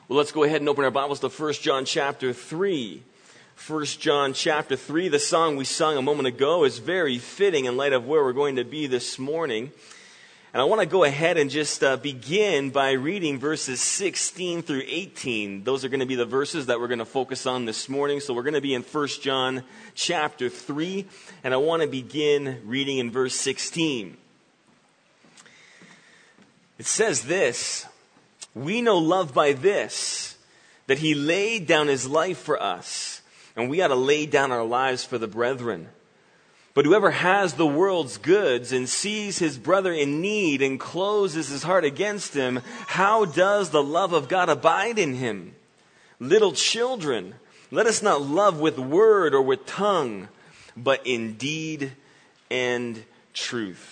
Well, let's go ahead and open our Bibles to 1 John chapter 3. 1 John chapter 3, the song we sung a moment ago is very fitting in light of where we're going to be this morning. And I want to go ahead and just begin by reading verses 16 through 18. Those are going to be the verses that we're going to focus on this morning. So we're going to be in 1 John chapter 3, and I want to begin reading in verse 16. It says this: "We know love by this, that he laid down his life for us, and we ought to lay down our lives for the brethren. But whoever has the world's goods and sees his brother in need and closes his heart against him, how does the love of God abide in him? Little children, let us not love with word or with tongue, but in deed and truth."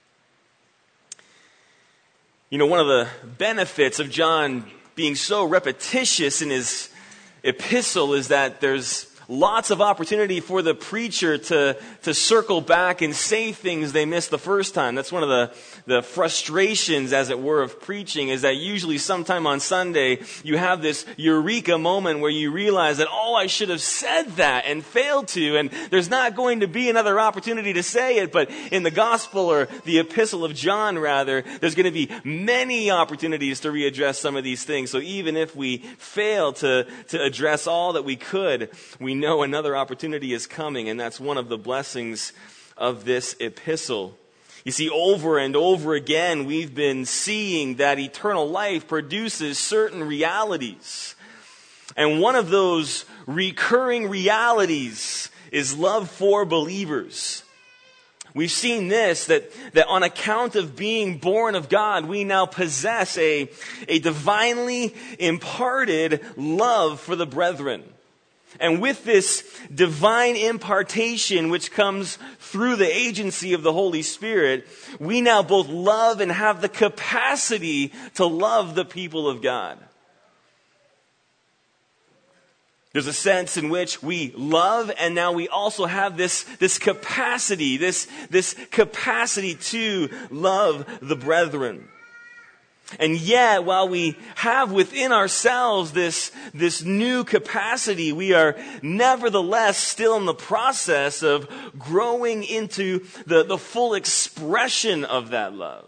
You know, one of the benefits of John being so repetitious in his epistle is that there's lots of opportunity for the preacher to circle back and say things they missed the first time. That's one of the frustrations, as it were, of preaching, is that usually sometime on Sunday you have this eureka moment where you realize that, oh, I should have said that and failed to, and there's not going to be another opportunity to say it. But in the gospel, or the epistle of John rather, there's going to be many opportunities to readdress some of these things. So even if we fail to address all that we could, we know another opportunity is coming, and that's one of the blessings of this epistle. You see, over and over again, we've been seeing that eternal life produces certain realities. And one of those recurring realities is love for believers. We've seen this, that on account of being born of God, we now possess a divinely imparted love for the brethren. And with this divine impartation, which comes through the agency of the Holy Spirit, we now both love and have the capacity to love the people of God. There's a sense in which we love, and now we also have this capacity, this capacity to love the brethren. And yet, while we have within ourselves this new capacity, we are nevertheless still in the process of growing into the full expression of that love.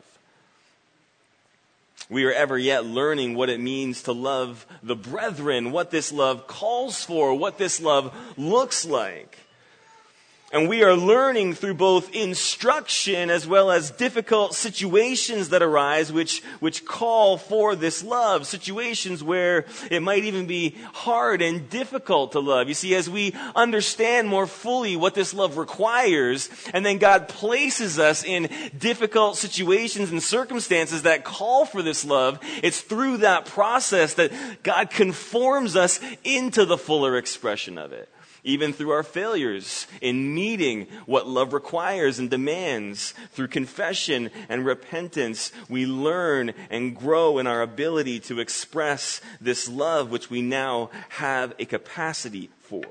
We are ever yet learning what it means to love the brethren, what this love calls for, what this love looks like. And we are learning through both instruction as well as difficult situations that arise which call for this love. Situations where it might even be hard and difficult to love. You see, as we understand more fully what this love requires, and then God places us in difficult situations and circumstances that call for this love, it's through that process that God conforms us into the fuller expression of it. Even through our failures in meeting what love requires and demands, through confession and repentance, we learn and grow in our ability to express this love which we now have a capacity for.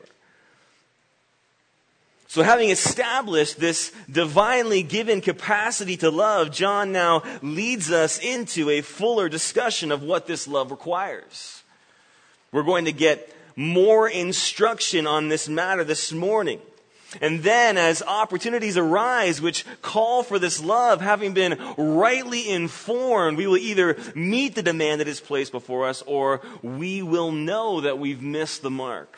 So having established this divinely given capacity to love, John now leads us into a fuller discussion of what this love requires. We're going to get more instruction on this matter this morning. And then as opportunities arise which call for this love, having been rightly informed, we will either meet the demand that is placed before us, or we will know that we've missed the mark.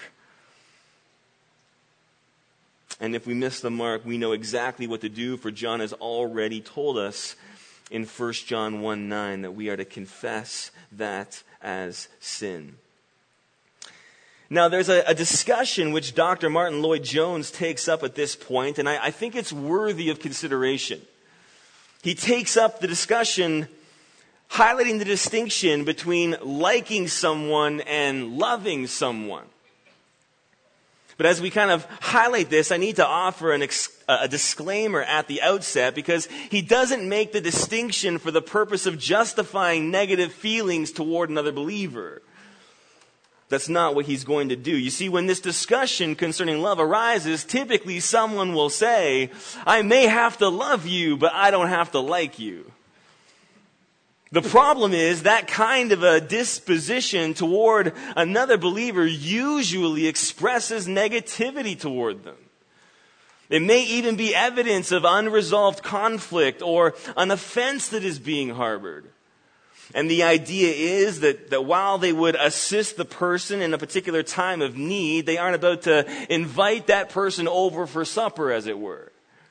And if we miss the mark, we know exactly what to do, for John has already told us in 1 John 1:9 that we are to confess that as sin. Now, there's a discussion which Dr. Martin Lloyd-Jones takes up at this point, and I think it's worthy of consideration. He takes up the discussion highlighting the distinction between liking someone and loving someone. But as we kind of highlight this, I need to offer a disclaimer at the outset, because he doesn't make the distinction for the purpose of justifying negative feelings toward another believer. That's not what he's going to do. You see, when this discussion concerning love arises, typically someone will say, I may have to love you, but I don't have to like you. The problem is that kind of a disposition toward another believer usually expresses negativity toward them. It may even be evidence of unresolved conflict or an offense that is being harbored. And the idea is that while they would assist the person in a particular time of need, they aren't about to invite that person over for supper, as it were.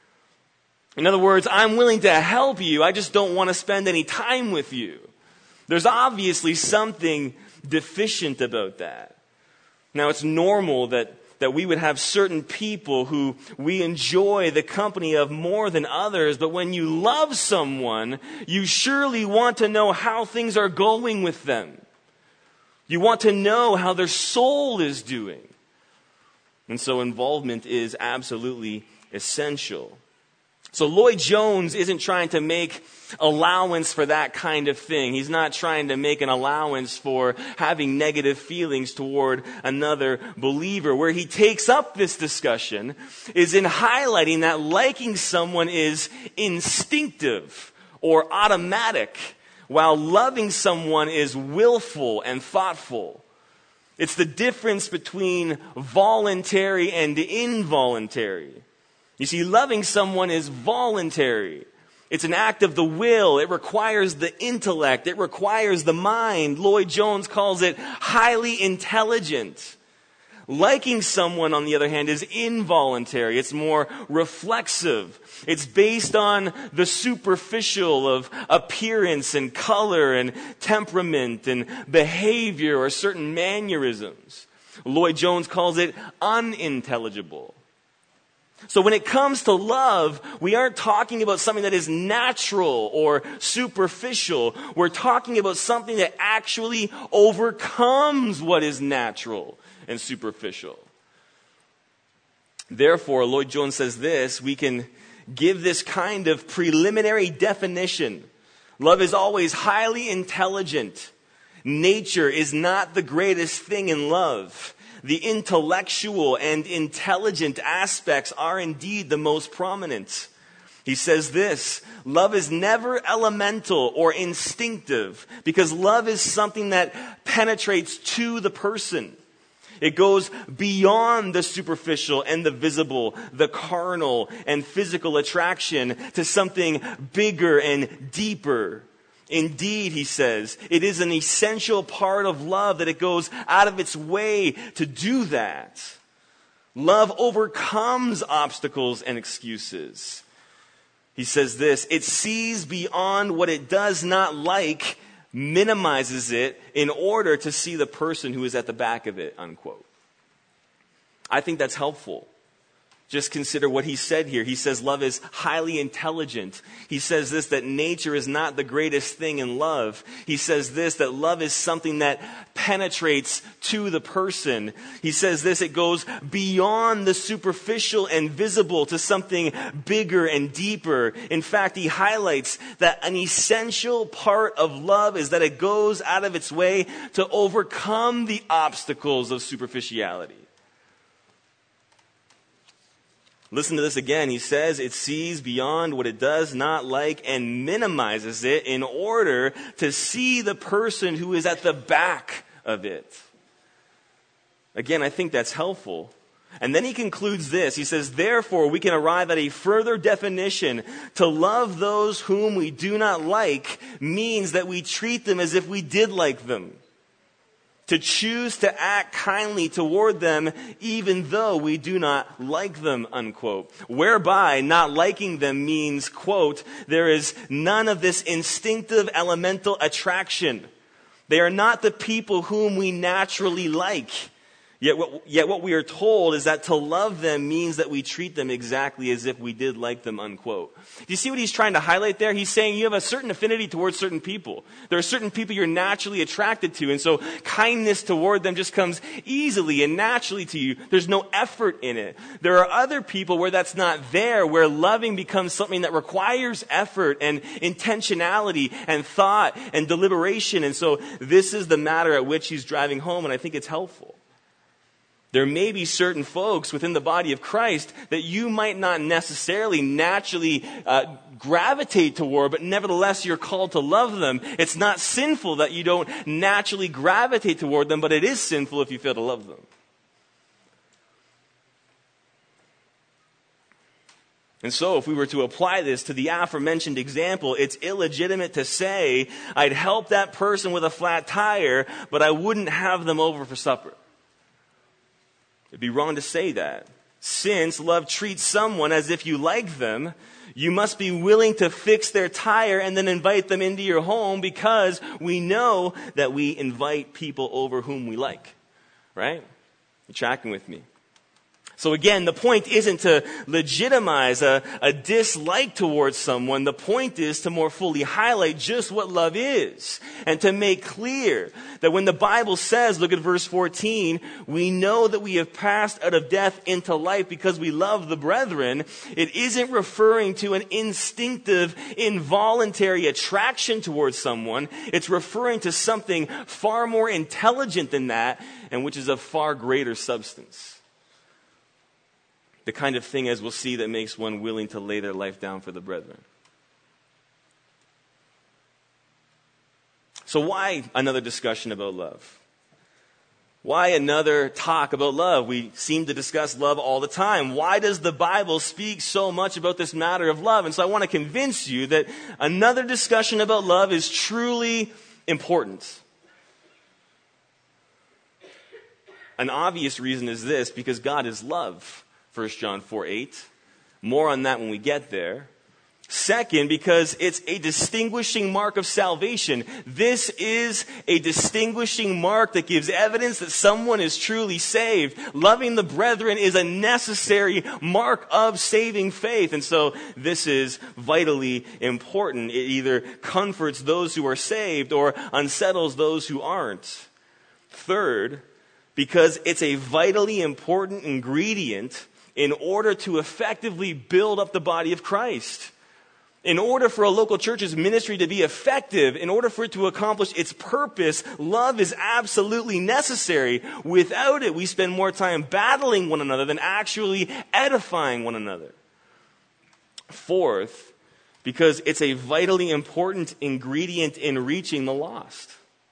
In other words, I'm willing to help you, I just don't want to spend any time with you. There's obviously something deficient about that. Now, it's normal that we would have certain people who we enjoy the company of more than others, but when you love someone, you surely want to know how things are going with them. You want to know how their soul is doing. And so involvement is absolutely essential. So Lloyd Jones isn't trying to make allowance for that kind of thing. He's not trying to make an allowance for having negative feelings toward another believer. Where he takes up this discussion is in highlighting that liking someone is instinctive or automatic, while loving someone is willful and thoughtful. It's the difference between voluntary and involuntary. You see, loving someone is voluntary. It's an act of the will. It requires the intellect. It requires the mind. Lloyd Jones calls it highly intelligent. Liking someone, on the other hand, is involuntary. It's more reflexive. It's based on the superficial of appearance and color and temperament and behavior or certain mannerisms. Lloyd Jones calls it unintelligible. So when it comes to love, we aren't talking about something that is natural or superficial. We're talking about something that actually overcomes what is natural and superficial. Therefore, Lloyd Jones says this, we can give this kind of preliminary definition. Love is always highly intelligent. Nature is not the greatest thing in love. The intellectual and intelligent aspects are indeed the most prominent. He says this, love is never elemental or instinctive because love is something that penetrates to the person. It goes beyond the superficial and the visible, the carnal and physical attraction to something bigger and deeper. Indeed, he says, it is an essential part of love that it goes out of its way to do that. Love overcomes obstacles and excuses. He says this, it sees beyond what it does not like, minimizes it in order to see the person who is at the back of it, unquote. I think that's helpful. Just consider what he said here. He says love is highly intelligent. He says this, that nature is not the greatest thing in love. He says this, that love is something that penetrates to the person. He says this, it goes beyond the superficial and visible to something bigger and deeper. In fact, he highlights that an essential part of love is that it goes out of its way to overcome the obstacles of superficiality. Listen to this again. He says it sees beyond what it does not like and minimizes it in order to see the person who is at the back of it. Again, I think that's helpful. And then he concludes this. He says, therefore, we can arrive at a further definition. To love those whom we do not like means that we treat them as if we did like them. To choose to act kindly toward them even though we do not like them, unquote. Whereby not liking them means, quote, there is none of this instinctive elemental attraction. They are not the people whom we naturally like. Yet what we are told is that to love them means that we treat them exactly as if we did like them, unquote. Do you see what he's trying to highlight there? He's saying you have a certain affinity towards certain people. There are certain people you're naturally attracted to, and so kindness toward them just comes easily and naturally to you. There's no effort in it. There are other people where that's not there, where loving becomes something that requires effort and intentionality and thought and deliberation. And so this is the matter at which he's driving home, and I think it's helpful. There may be certain folks within the body of Christ that you might not necessarily naturally gravitate toward, but nevertheless you're called to love them. It's not sinful that you don't naturally gravitate toward them, but it is sinful if you fail to love them. And so if we were to apply this to the aforementioned example, it's illegitimate to say, I'd help that person with a flat tire, but I wouldn't have them over for supper. It'd be wrong to say that. Since love treats someone as if you like them, you must be willing to fix their tire and then invite them into your home, because we know that we invite people over whom we like. Right? You're tracking with me? So again, the point isn't to legitimize a dislike towards someone. The point is to more fully highlight just what love is, and to make clear that when the Bible says, look at verse 14, we know that we have passed out of death into life because we love the brethren. It isn't referring to an instinctive, involuntary attraction towards someone. It's referring to something far more intelligent than that, and which is of far greater substance. The kind of thing, as we'll see, that makes one willing to lay their life down for the brethren. So why another discussion about love? Why another talk about love? We seem to discuss love all the time. Why does the Bible speak so much about this matter of love? And so I want to convince you that another discussion about love is truly important. An obvious reason is this: because God is love. 1 John 4:8. More on that when we get there. Second, because it's a distinguishing mark of salvation. This is a distinguishing mark that gives evidence that someone is truly saved. Loving the brethren is a necessary mark of saving faith. And so this is vitally important. It either comforts those who are saved or unsettles those who aren't. Third, because it's a vitally important ingredient in order to effectively build up the body of Christ. In order for a local church's ministry to be effective, in order for it to accomplish its purpose, love is absolutely necessary. Without it, we spend more time battling one another than actually edifying one another. Fourth, because it's a vitally important ingredient in reaching the lost.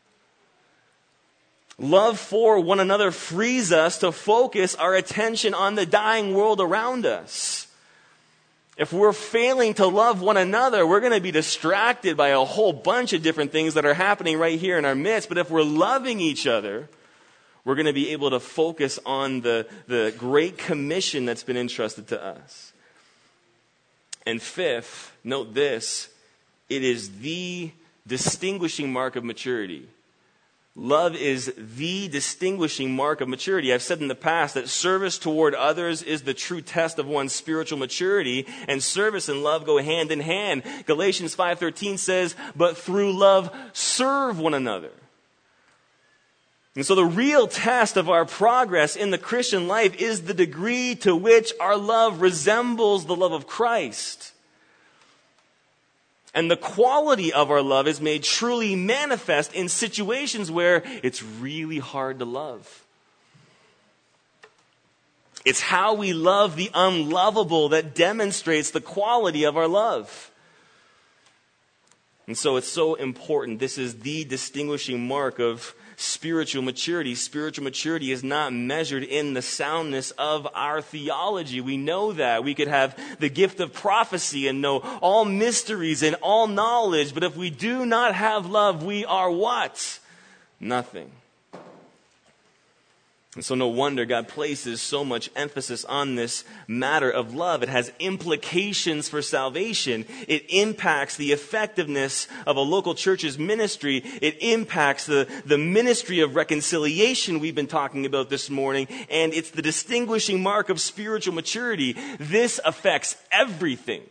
Love for one another frees us to focus our attention on the dying world around us. If we're failing to love one another, we're going to be distracted by a whole bunch of different things that are happening right here in our midst. But if we're loving each other, we're going to be able to focus on the great commission that's been entrusted to us. And fifth, note this: it is the distinguishing mark of maturity. Love is the distinguishing mark of maturity. I've said in the past that service toward others is the true test of one's spiritual maturity, and service and love go hand in hand. Galatians 5:13 says, "But through love serve one another." And so the real test of our progress in the Christian life is the degree to which our love resembles the love of Christ. And the quality of our love is made truly manifest in situations where it's really hard to love. It's how we love the unlovable that demonstrates the quality of our love. And so it's so important. This is the distinguishing mark of spiritual maturity. Spiritual maturity is not measured in the soundness of our theology. We know that. We could have the gift of prophecy and know all mysteries and all knowledge, but if we do not have love, we are what? Nothing. And so no wonder God places so much emphasis on this matter of love. It has implications for salvation. It impacts the effectiveness of a local church's ministry. It impacts the ministry of reconciliation we've been talking about this morning. And it's the distinguishing mark of spiritual maturity. This affects everything.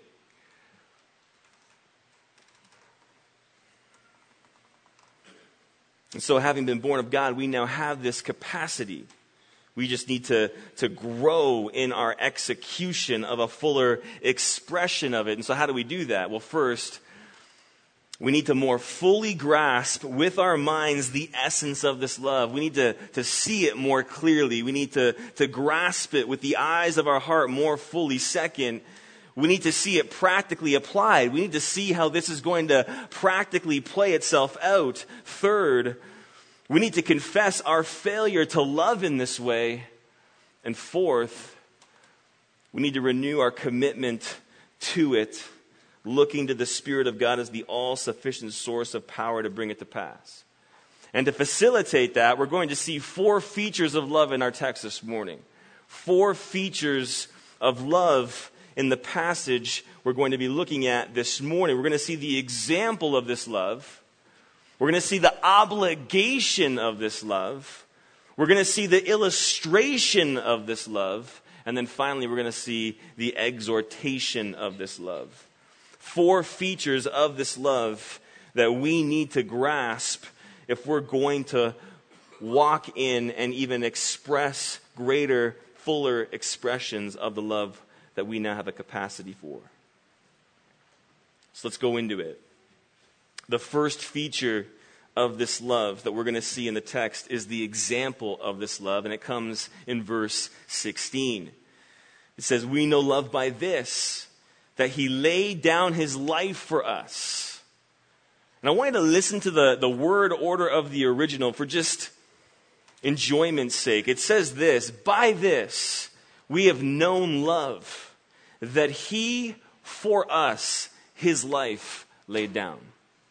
And so having been born of God, we now have this capacity. We just need to grow in our execution of a fuller expression of it. And so how do we do that? Well, first, We need to more fully grasp with our minds the essence of this love. We need to see it more clearly. We need to grasp it with the eyes of our heart more fully. Second, we need to see it practically applied. We need to see how this is going to practically play itself out. Third, we need to confess our failure to love in this way. And fourth, we need to renew our commitment to it, looking to the Spirit of God as the all-sufficient source of power to bring it to pass. And to facilitate that, we're going to see 4 features of love in our text this morning. 4 features of love in the passage we're going to be looking at this morning. We're going to see the example of this love. We're going to see the obligation of this love. We're going to see the illustration of this love. And then finally, we're going to see the exhortation of this love. 4 features of this love that we need to grasp if we're going to walk in and even express greater, fuller expressions of the love that we now have a capacity for. So let's go into it. The first feature of this love that we're going to see in the text is the example of this love, and it comes in verse 16. It says, "We know love by this, that he laid down his life for us." And I want you to listen to the word order of the original for just enjoyment's sake. It says this, "By this we have known love, that he for us his life laid down."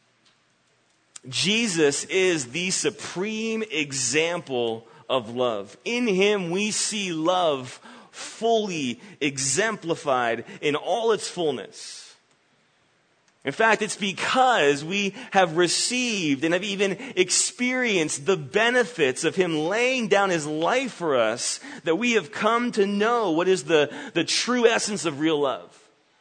Jesus is the supreme example of love. In him we see love fully exemplified in all its fullness. In fact, it's because we have received and have even experienced the benefits of him laying down his life for us that we have come to know what is the true essence of real love.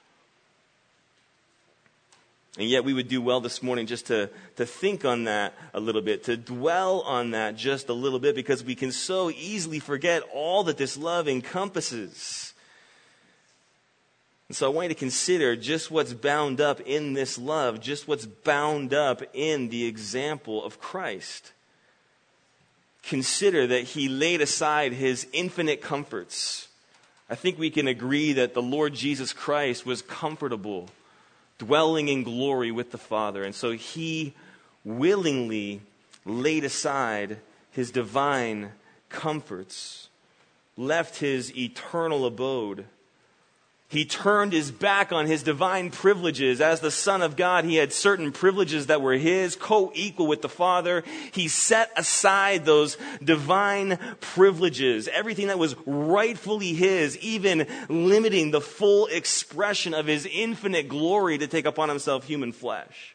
And yet we would do well this morning just to think on that a little bit, to dwell on that just a little bit, because we can so easily forget all that this love encompasses. And so I want you to consider just what's bound up in this love, just what's bound up in the example of Christ. Consider that he laid aside his infinite comforts. I think we can agree that the Lord Jesus Christ was comfortable, dwelling in glory with the Father. And so he willingly laid aside his divine comforts, left his eternal abode. He turned his back on his divine privileges. As the Son of God, he had certain privileges that were his, co-equal with the Father. He set aside those divine privileges, everything that was rightfully his, even limiting the full expression of his infinite glory to take upon himself human flesh.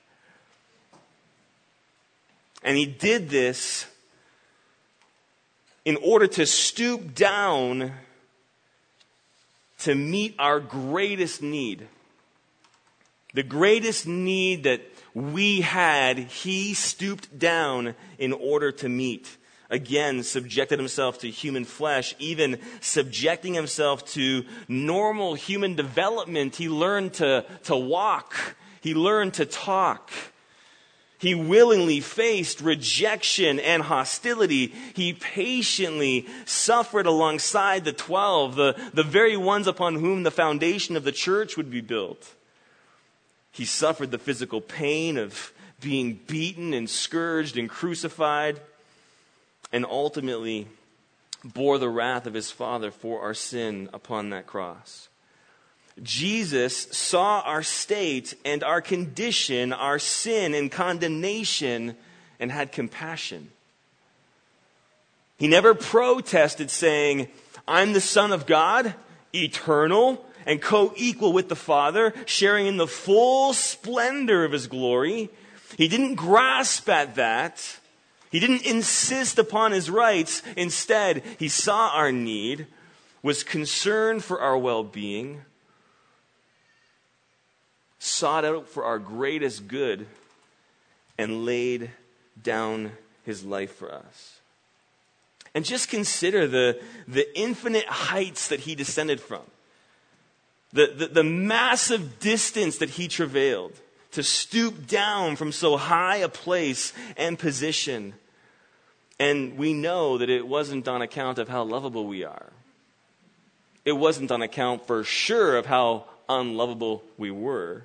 And he did this in order to stoop down to meet our greatest need. The greatest need that we had, he stooped down in order to meet. Again, subjected himself to human flesh, even subjecting himself to normal human development. He learned to walk. He learned to talk. He willingly faced rejection and hostility. He patiently suffered alongside the 12, the very ones upon whom the foundation of the church would be built. He suffered the physical pain of being beaten and scourged and crucified, and ultimately bore the wrath of his Father for our sin upon that cross. Jesus saw our state and our condition, our sin and condemnation, and had compassion. He never protested, saying, "I'm the Son of God, eternal, and co-equal with the Father, sharing in the full splendor of his glory." He didn't grasp at that. He didn't insist upon his rights. Instead, he saw our need, was concerned for our well-being, sought out for our greatest good, and laid down his life for us. And just consider the infinite heights that he descended from, the massive distance that he travailed to stoop down from so high a place and position. And we know that it wasn't on account of how lovable we are. It wasn't on account for sure of how unlovable we were.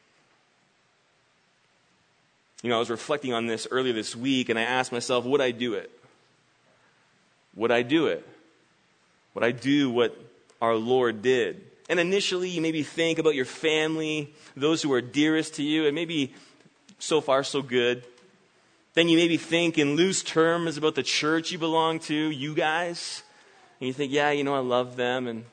I was reflecting on this earlier this week, and I asked myself, would I do it? Would I do it? Would I do what our Lord did? And initially, you maybe think about your family, those who are dearest to you, and maybe so far so good. Then you maybe think in loose terms about the church you belong to, you guys. And you think, yeah, I love them, and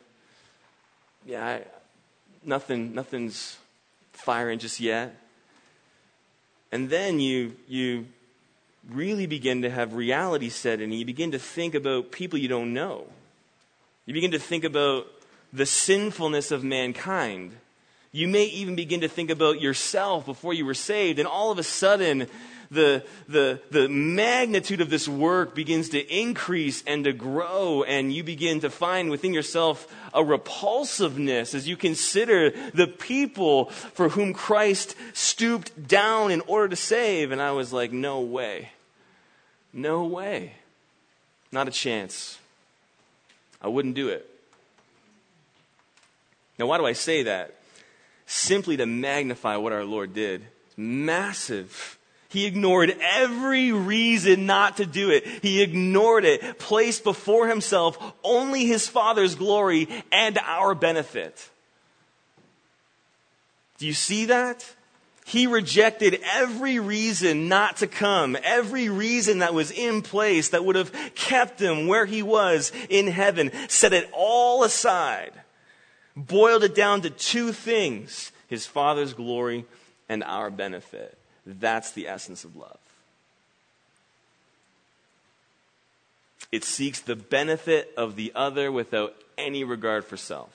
nothing's firing just yet. And then you really begin to have reality set in, and you begin to think about people you don't know. You begin to think about the sinfulness of mankind. You may even begin to think about yourself before you were saved, and all of a sudden, the magnitude of this work begins to increase and to grow, and you begin to find within yourself a repulsiveness as you consider the people for whom Christ stooped down in order to save. And I was like, no way. No way. Not a chance. I wouldn't do it. Now, why do I say that? Simply to magnify what our Lord did. It's massive. He ignored every reason not to do it. He ignored it, placed before himself only his Father's glory and our benefit. Do you see that? He rejected every reason not to come, every reason that was in place that would have kept him where he was in heaven, set it all aside, boiled it down to two things: his Father's glory and our benefit. That's the essence of love. It seeks the benefit of the other without any regard for self.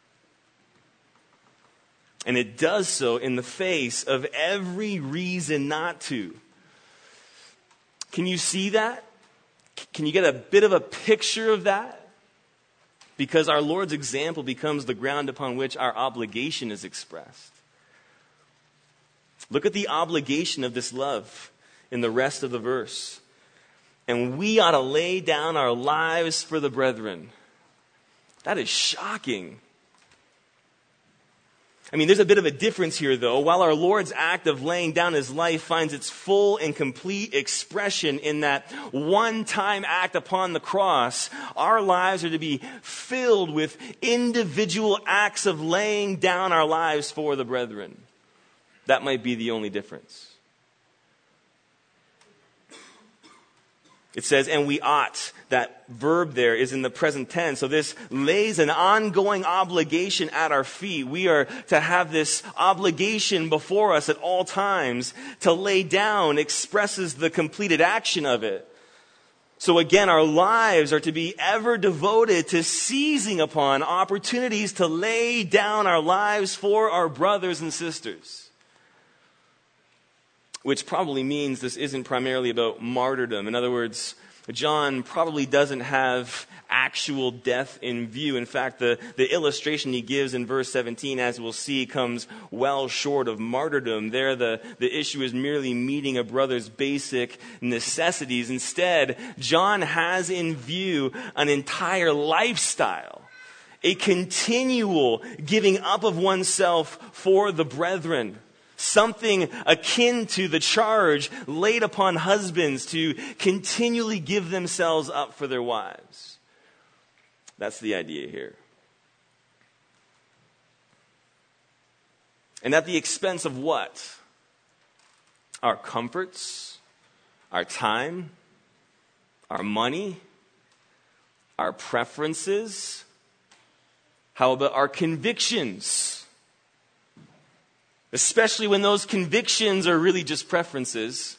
And it does so in the face of every reason not to. Can you see that? Can you get a bit of a picture of that? Because our Lord's example becomes the ground upon which our obligation is expressed. Look at the obligation of this love in the rest of the verse. And we ought to lay down our lives for the brethren. That is shocking. There's a bit of a difference here, though. While our Lord's act of laying down his life finds its full and complete expression in that one-time act upon the cross, our lives are to be filled with individual acts of laying down our lives for the brethren. That might be the only difference. It says, and we ought. That verb there is in the present tense. So this lays an ongoing obligation at our feet. We are to have this obligation before us at all times. To lay down expresses the completed action of it. So again, our lives are to be ever devoted to seizing upon opportunities to lay down our lives for our brothers and sisters. Which probably means this isn't primarily about martyrdom. In other words, John probably doesn't have actual death in view. In fact, the illustration he gives in verse 17, as we'll see, comes well short of martyrdom. There, the issue is merely meeting a brother's basic necessities. Instead, John has in view an entire lifestyle, a continual giving up of oneself for the brethren. Something akin to the charge laid upon husbands to continually give themselves up for their wives. That's the idea here. And at the expense of what? Our comforts, our time, our money, our preferences. How about our convictions? Especially when those convictions are really just preferences.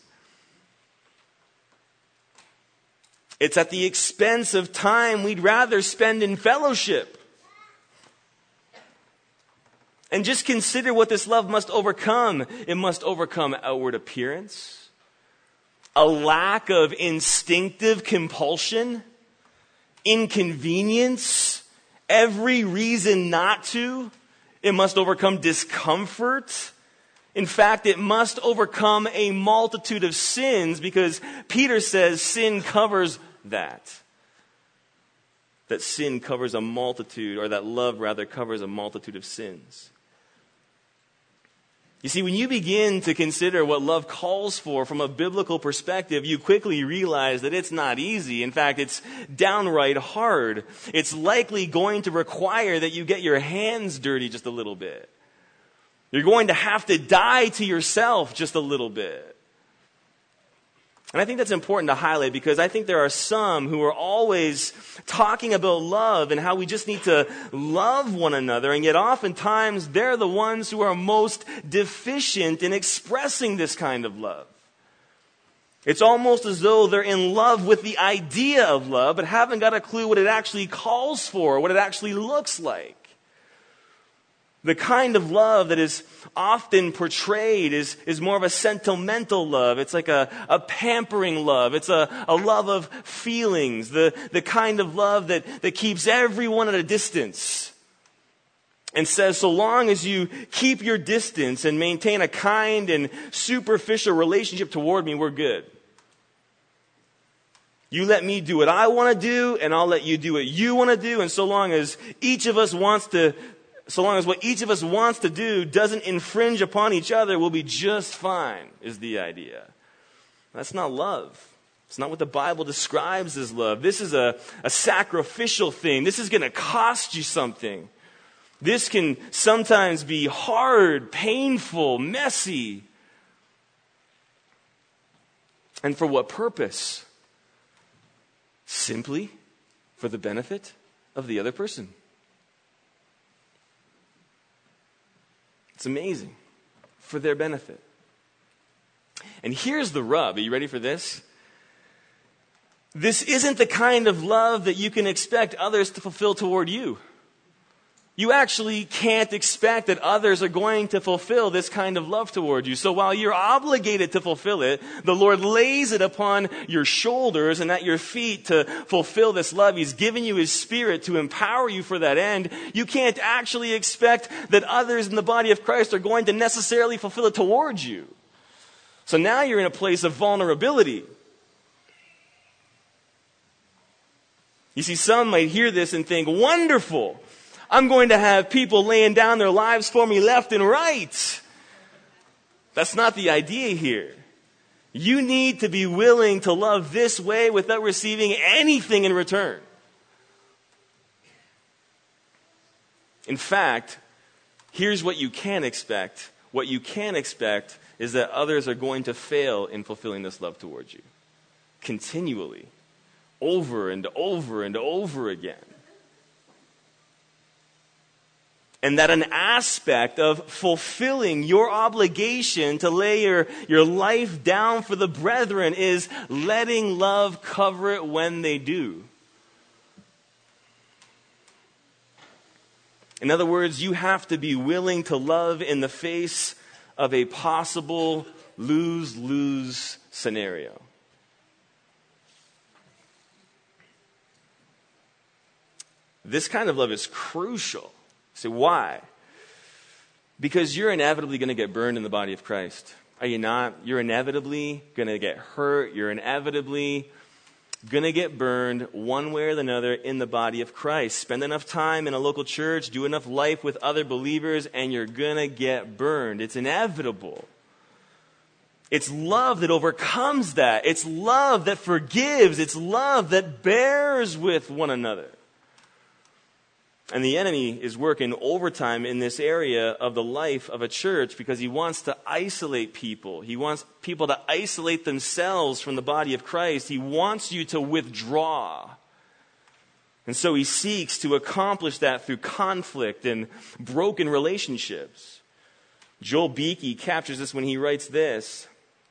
It's at the expense of time we'd rather spend in fellowship. And just consider what this love must overcome. It must overcome outward appearance, a lack of instinctive compulsion, inconvenience, every reason not to. It must overcome discomfort. In fact, it must overcome a multitude of sins because Peter says sin covers that. That sin covers a multitude, or that love rather covers a multitude of sins. You see, when you begin to consider what love calls for from a biblical perspective, you quickly realize that it's not easy. In fact, it's downright hard. It's likely going to require that you get your hands dirty just a little bit. You're going to have to die to yourself just a little bit. And I think that's important to highlight because I think there are some who are always talking about love and how we just need to love one another, and yet oftentimes they're the ones who are most deficient in expressing this kind of love. It's almost as though they're in love with the idea of love, but haven't got a clue what it actually calls for, what it actually looks like. The kind of love that is often portrayed is more of a sentimental love. It's like a pampering love. It's a love of feelings. The kind of love that keeps everyone at a distance and says, so long as you keep your distance and maintain a kind and superficial relationship toward me, we're good. You let me do what I want to do, and I'll let you do what you want to do, and so long as what each of us wants to do doesn't infringe upon each other, we'll be just fine, is the idea. That's not love. It's not what the Bible describes as love. This is a sacrificial thing. This is going to cost you something. This can sometimes be hard, painful, messy. And for what purpose? Simply for the benefit of the other person. It's amazing. For their benefit. And here's the rub. Are you ready for this? This isn't the kind of love that you can expect others to fulfill toward you. You actually can't expect that others are going to fulfill this kind of love toward you. So while you're obligated to fulfill it, the Lord lays it upon your shoulders and at your feet to fulfill this love. He's given you His Spirit to empower you for that end. You can't actually expect that others in the body of Christ are going to necessarily fulfill it towards you. So now you're in a place of vulnerability. You see, some might hear this and think, wonderful! I'm going to have people laying down their lives for me left and right. That's not the idea here. You need to be willing to love this way without receiving anything in return. In fact, here's what you can expect. What you can expect is that others are going to fail in fulfilling this love towards you. Continually. Over and over and over again. And that an aspect of fulfilling your obligation to lay your life down for the brethren is letting love cover it when they do. In other words, you have to be willing to love in the face of a possible lose-lose scenario. This kind of love is crucial. So why? Because you're inevitably going to get burned in the body of Christ. Are you not? You're inevitably going to get hurt. You're inevitably going to get burned one way or another in the body of Christ. Spend enough time in a local church, do enough life with other believers, and you're going to get burned. It's inevitable. It's love that overcomes that. It's love that forgives. It's love that bears with one another. And the enemy is working overtime in this area of the life of a church because he wants to isolate people. He wants people to isolate themselves from the body of Christ. He wants you to withdraw. And so he seeks to accomplish that through conflict and broken relationships. Joel Beeke captures this when he writes this.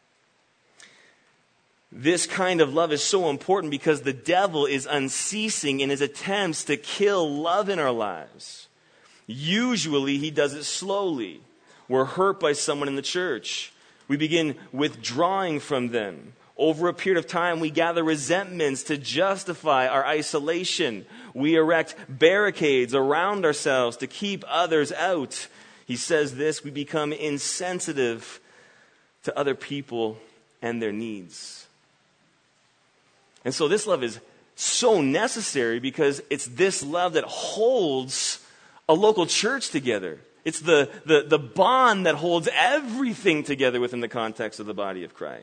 This kind of love is so important because the devil is unceasing in his attempts to kill love in our lives. Usually he does it slowly. We're hurt by someone in the church. We begin withdrawing from them. Over a period of time, we gather resentments to justify our isolation. We erect barricades around ourselves to keep others out. he says this: we become insensitive to other people and their needs. And so this love is so necessary because it's this love that holds a local church together. It's the bond that holds everything together within the context of the body of Christ.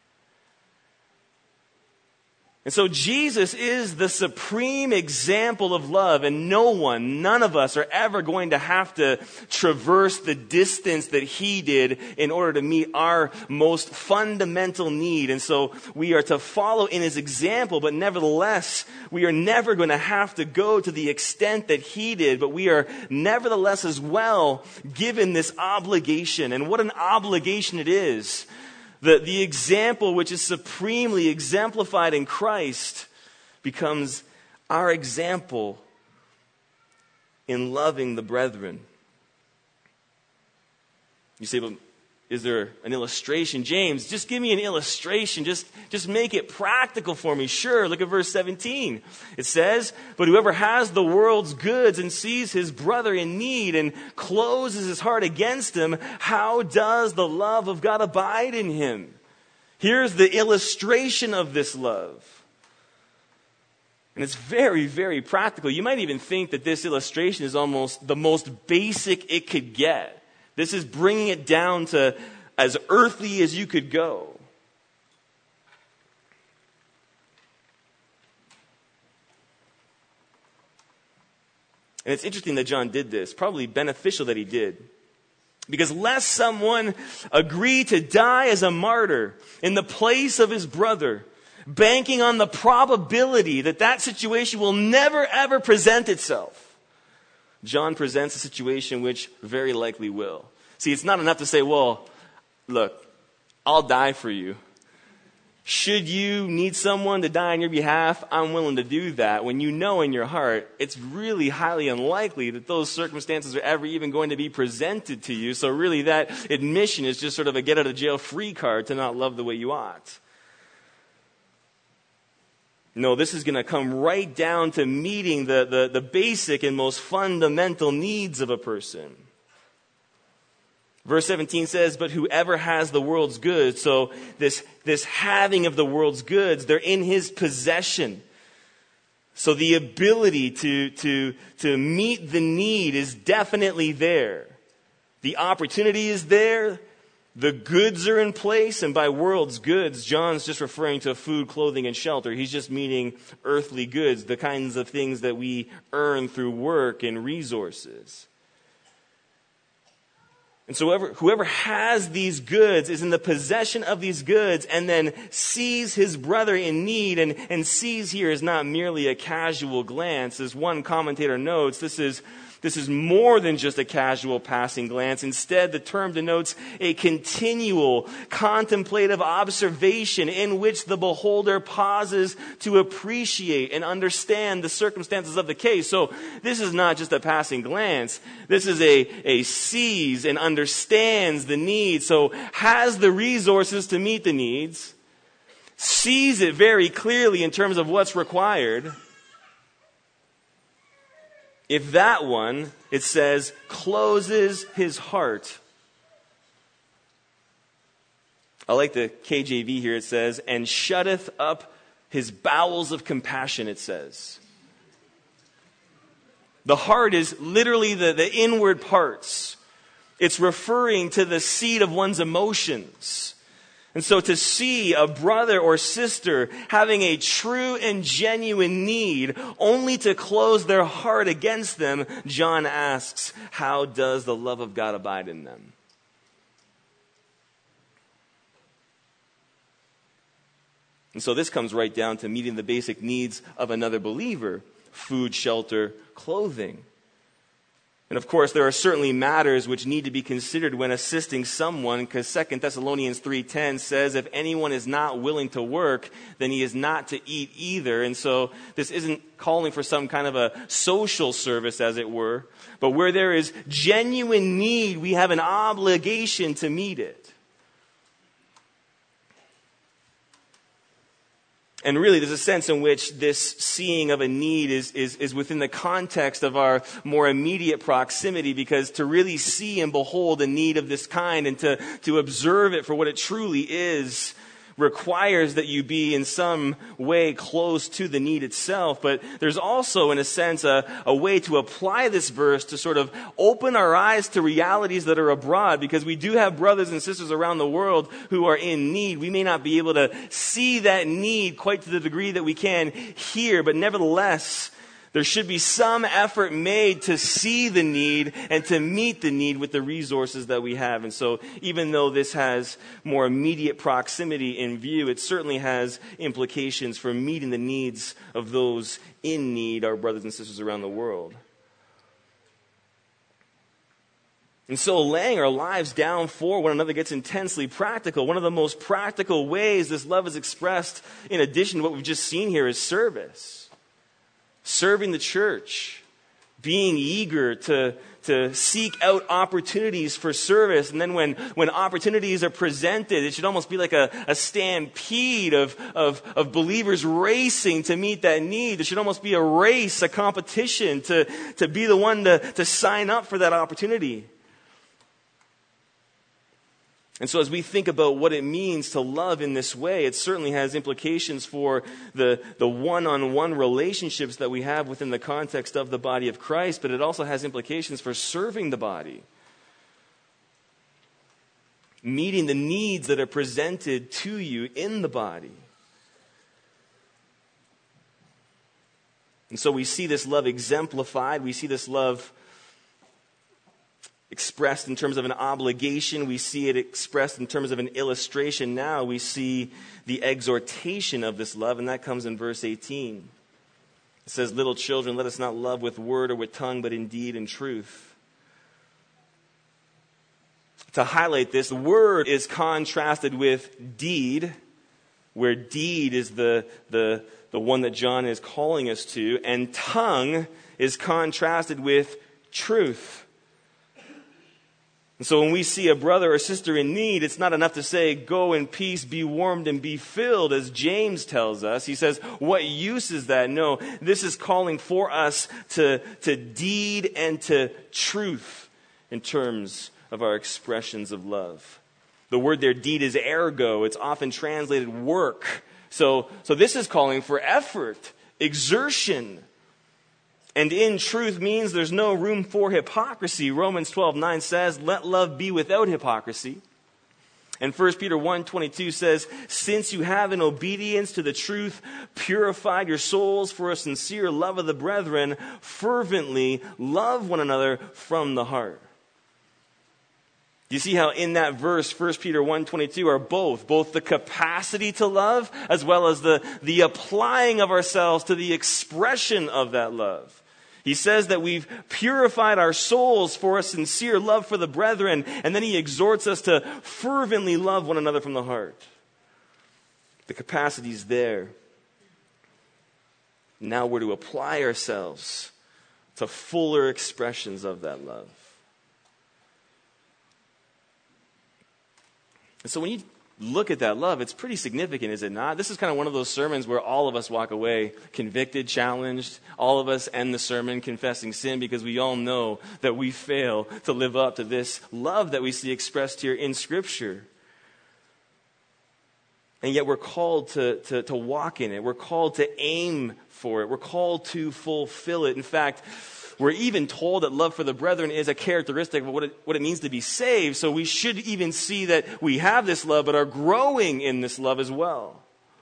And so Jesus is the supreme example of love, and none of us are ever going to have to traverse the distance that he did in order to meet our most fundamental need. And so we are to follow in his example, but nevertheless, we are never going to have to go to the extent that he did, but we are nevertheless as well given this obligation. And what an obligation it is. The example which is supremely exemplified in Christ becomes our example in loving the brethren. You say, but is there an illustration? James, just give me an illustration. Just make it practical for me. Sure, look at verse 17. It says, but whoever has the world's goods and sees his brother in need and closes his heart against him, how does the love of God abide in him? Here's the illustration of this love. And it's very, very practical. You might even think that this illustration is almost the most basic it could get. This is bringing it down to as earthly as you could go. And it's interesting that John did this. Probably beneficial that he did. Because lest someone agree to die as a martyr in the place of his brother, banking on the probability that that situation will never ever present itself, John presents a situation which very likely will. See, it's not enough to say, well, look, I'll die for you. Should you need someone to die on your behalf, I'm willing to do that. When you know in your heart, it's really highly unlikely that those circumstances are ever even going to be presented to you. So really that admission is just sort of a get out of jail free card to not love the way you ought. No, this is going to come right down to meeting the basic and most fundamental needs of a person. Verse 17 says, but whoever has the world's goods, so this having of the world's goods, they're in his possession. So the ability to meet the need is definitely there. The opportunity is there. The goods are in place, and by world's goods, John's just referring to food, clothing, and shelter. He's just meaning earthly goods, the kinds of things that we earn through work and resources. And so whoever has these goods is in the possession of these goods and then sees his brother in need, and sees here is not merely a casual glance. As one commentator notes, this is more than just a casual passing glance. Instead, the term denotes a continual contemplative observation in which the beholder pauses to appreciate and understand the circumstances of the case. So this is not just a passing glance. This is a sees and understands the need. So has the resources to meet the needs, sees it very clearly in terms of what's required. If that one, it says, closes his heart. I like the KJV here. It says, and shutteth up his bowels of compassion, it says. The heart is literally the inward parts. It's referring to the seat of one's emotions. And so to see a brother or sister having a true and genuine need, only to close their heart against them, John asks, how does the love of God abide in them? And so this comes right down to meeting the basic needs of another believer: food, shelter, clothing. And of course, there are certainly matters which need to be considered when assisting someone, because 2 Thessalonians 3:10 says, if anyone is not willing to work, then he is not to eat either. And so this isn't calling for some kind of a social service, as it were, but where there is genuine need, we have an obligation to meet it. And really, there's a sense in which this seeing of a need is within the context of our more immediate proximity, because to really see and behold a need of this kind and to observe it for what it truly is requires that you be in some way close to the need itself. But there's also, in a sense, a way to apply this verse to sort of open our eyes to realities that are abroad, because we do have brothers and sisters around the world who are in need. We may not be able to see that need quite to the degree that we can here, but nevertheless, there should be some effort made to see the need and to meet the need with the resources that we have. And so even though this has more immediate proximity in view, it certainly has implications for meeting the needs of those in need, our brothers and sisters around the world. And so laying our lives down for one another gets intensely practical. One of the most practical ways this love is expressed, in addition to what we've just seen here, is service. Serving the church, being eager to seek out opportunities for service. And then when opportunities are presented, it should almost be like a stampede of believers racing to meet that need. There should almost be a race, a competition to be the one to sign up for that opportunity. And so as we think about what it means to love in this way, it certainly has implications for the one-on-one relationships that we have within the context of the body of Christ, but it also has implications for serving the body. Meeting the needs that are presented to you in the body. And so we see this love exemplified. We see this love expressed in terms of an obligation. We see it expressed in terms of an illustration. Now we see the exhortation of this love, and that comes in verse 18. It says, "Little children, let us not love with word or with tongue, but in deed and truth." To highlight this, the word is contrasted with deed, where deed is the one that John is calling us to, and tongue is contrasted with truth. And so when we see a brother or sister in need, it's not enough to say, "Go in peace, be warmed and be filled," as James tells us. He says, what use is that? No, this is calling for us to deed and to truth in terms of our expressions of love. The word there, deed, is ergo. It's often translated work. So this is calling for effort, exertion. And in truth means there's no room for hypocrisy. Romans 12:9 says, "Let love be without hypocrisy." And 1 Peter 1:22 says, "Since you have in obedience to the truth purified your souls for a sincere love of the brethren, fervently love one another from the heart." You see how in that verse, 1 Peter 1:22, are both the capacity to love as well as the applying of ourselves to the expression of that love. He says that we've purified our souls for a sincere love for the brethren, and then he exhorts us to fervently love one another from the heart. The capacity's there. Now we're to apply ourselves to fuller expressions of that love. And so when you look at that love, it's pretty significant, is it not? This is kind of one of those sermons where all of us walk away convicted, challenged. All of us end the sermon confessing sin, because we all know that we fail to live up to this love that we see expressed here in Scripture. And yet we're called to walk in it. We're called to aim for it. We're called to fulfill it. In fact, we're even told that love for the brethren is a characteristic of what it means to be saved. So we should even see that we have this love, but are growing in this love as well.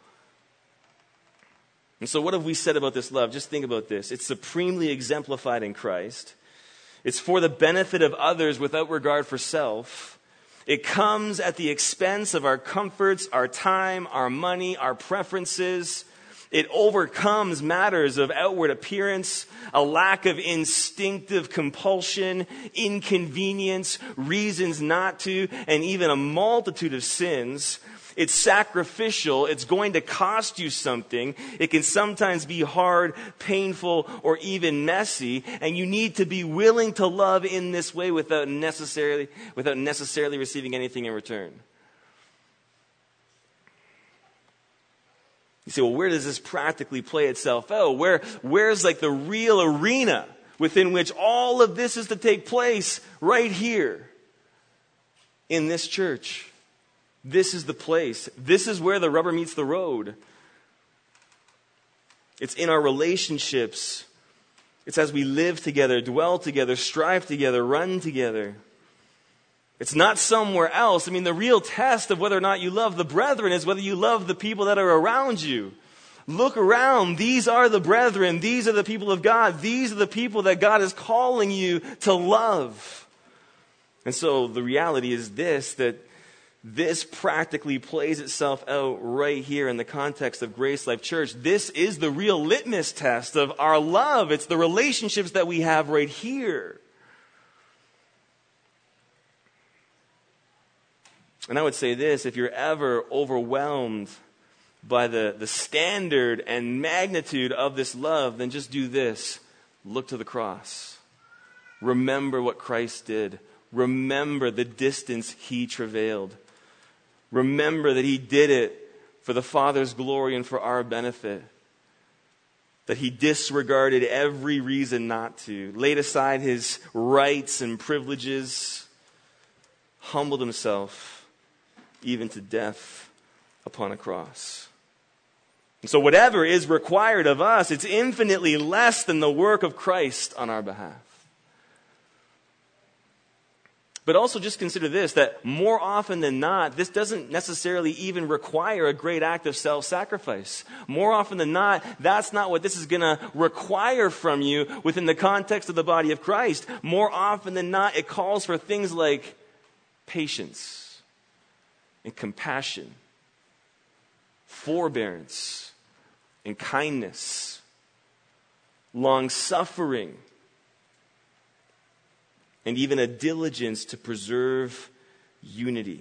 And so what have we said about this love? Just think about this. It's supremely exemplified in Christ. It's for the benefit of others without regard for self. It comes at the expense of our comforts, our time, our money, our preferences. It overcomes matters of outward appearance, a lack of instinctive compulsion, inconvenience, reasons not to, and even a multitude of sins. It's sacrificial. It's going to cost you something. It can sometimes be hard, painful, or even messy. And you need to be willing to love in this way without necessarily receiving anything in return. You say, well, where does this practically play itself out? Where's like the real arena within which all of this is to take place? Right here in this church. This is the place. This is where the rubber meets the road. It's in our relationships. It's as we live together, dwell together, strive together, run together. It's not somewhere else. I mean, the real test of whether or not you love the brethren is whether you love the people that are around you. Look around. These are the brethren. These are the people of God. These are the people that God is calling you to love. And so the reality is that this practically plays itself out right here in the context of Grace Life Church. This is the real litmus test of our love. It's the relationships that we have right here. And I would say this, if you're ever overwhelmed by the standard and magnitude of this love, then just do this. Look to the cross. Remember what Christ did. Remember the distance he travailed. Remember that he did it for the Father's glory and for our benefit. That he disregarded every reason not to. Laid aside his rights and privileges. Humbled himself even to death upon a cross. And so whatever is required of us, it's infinitely less than the work of Christ on our behalf. But also just consider this, that more often than not, this doesn't necessarily even require a great act of self-sacrifice. More often than not, that's not what this is going to require from you within the context of the body of Christ. More often than not, it calls for things like patience and compassion, forbearance and kindness, long-suffering, and even a diligence to preserve unity.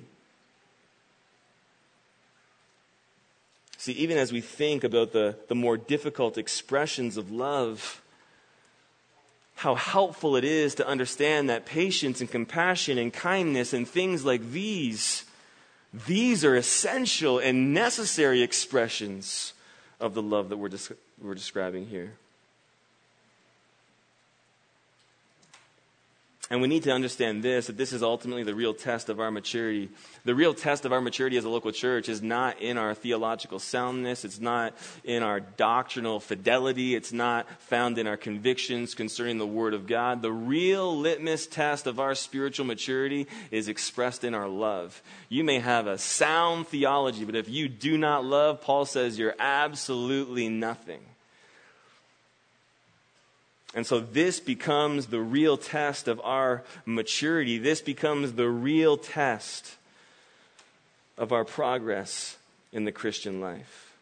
See, even as we think about the more difficult expressions of love, how helpful it is to understand that patience and compassion and kindness and things like these are essential and necessary expressions of the love that we're describing here. And we need to understand this, that this is ultimately the real test of our maturity. The real test of our maturity as a local church is not in our theological soundness. It's not in our doctrinal fidelity. It's not found in our convictions concerning the Word of God. The real litmus test of our spiritual maturity is expressed in our love. You may have a sound theology, but if you do not love, Paul says you're absolutely nothing. And so this becomes the real test of our maturity. This becomes the real test of our progress in the Christian life.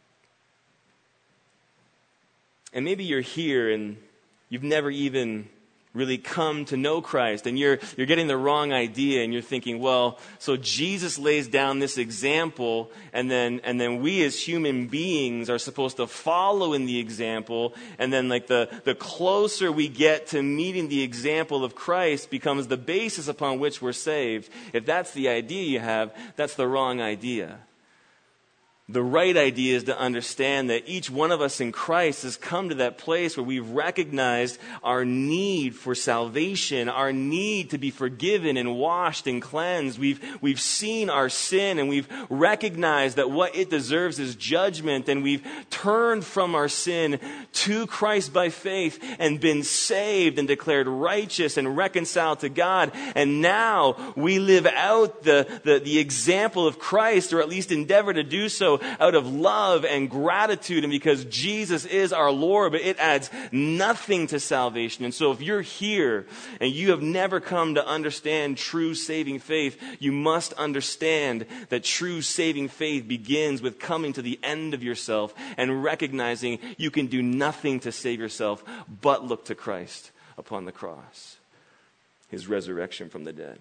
And maybe you're here and you've never even really come to know Christ, and you're getting the wrong idea, and you're thinking, well, so Jesus lays down this example, and then we as human beings are supposed to follow in the example, and then like the closer we get to meeting the example of Christ becomes the basis upon which we're saved. If that's the idea you have, that's the wrong idea. The right idea is to understand that each one of us in Christ has come to that place where we've recognized our need for salvation, our need to be forgiven and washed and cleansed. We've seen our sin and we've recognized that what it deserves is judgment, and we've turned from our sin to Christ by faith and been saved and declared righteous and reconciled to God. And now we live out the example of Christ, or at least endeavor to do so, out of love and gratitude, and because Jesus is our Lord, but it adds nothing to salvation. And so if you're here and you have never come to understand true saving faith, you must understand that true saving faith begins with coming to the end of yourself and recognizing you can do nothing to save yourself but look to Christ upon the cross, his resurrection from the dead.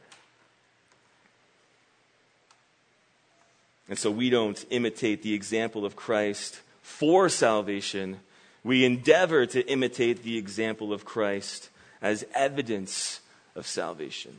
And so we don't imitate the example of Christ for salvation. We endeavor to imitate the example of Christ as evidence of salvation.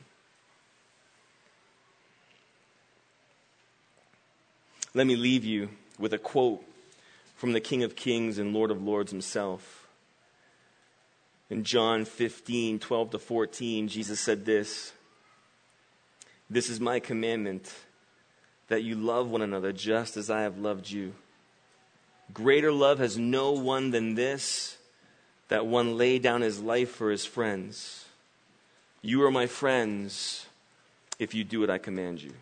Let me leave you with a quote from the King of Kings and Lord of Lords himself. In John 15, 12 to 14, Jesus said this, "This is my commandment, that you love one another just as I have loved you. Greater love has no one than this, that one lay down his life for his friends. You are my friends if you do what I command you."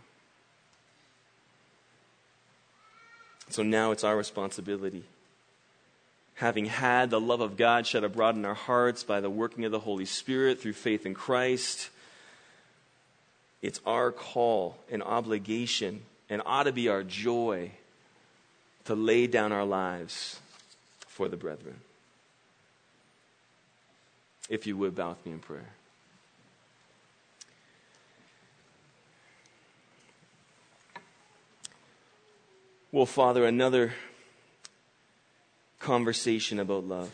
So now it's our responsibility, having had the love of God shed abroad in our hearts by the working of the Holy Spirit through faith in Christ, it's our call and obligation, and ought to be our joy, to lay down our lives for the brethren. If you would, bow with me in prayer. Well, Father, another conversation about love.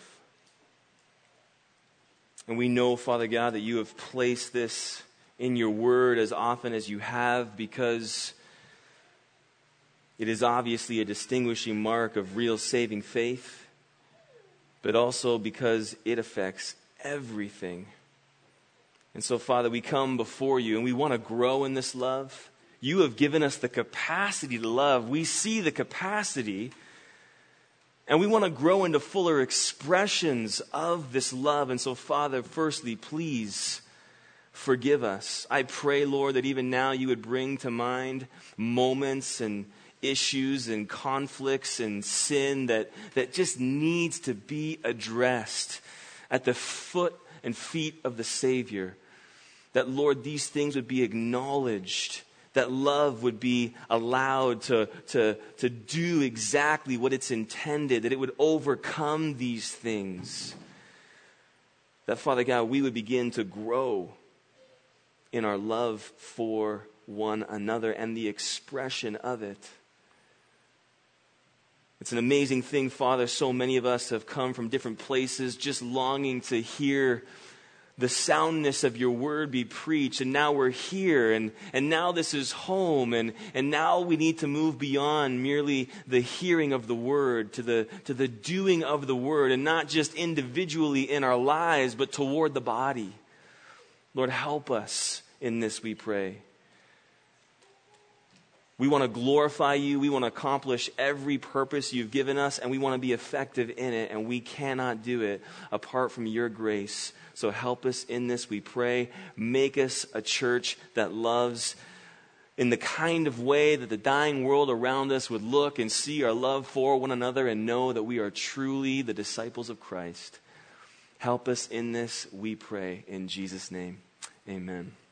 And we know, Father God, that you have placed this in your word as often as you have, because it is obviously a distinguishing mark of real saving faith, but also because it affects everything. And so, Father, we come before you and we want to grow in this love. You have given us the capacity to love. We see the capacity, and we want to grow into fuller expressions of this love. And so, Father, firstly, please forgive us. I pray, Lord, that even now you would bring to mind moments and issues and conflicts and sin that just needs to be addressed at the foot and feet of the Savior. That, Lord, these things would be acknowledged, that love would be allowed to do exactly what it's intended, that it would overcome these things. That, Father God, we would begin to grow in our love for one another and the expression of it. It's an amazing thing, Father. So many of us have come from different places just longing to hear the soundness of your word be preached. And now we're here, and now this is home, and now we need to move beyond merely the hearing of the word to the doing of the word, and not just individually in our lives, but toward the body. Lord, help us in this, we pray. We want to glorify you. We want to accomplish every purpose you've given us, and we want to be effective in it, and we cannot do it apart from your grace. So help us in this, we pray. Make us a church that loves in the kind of way that the dying world around us would look and see our love for one another and know that we are truly the disciples of Christ. Help us in this, we pray. In Jesus' name, amen.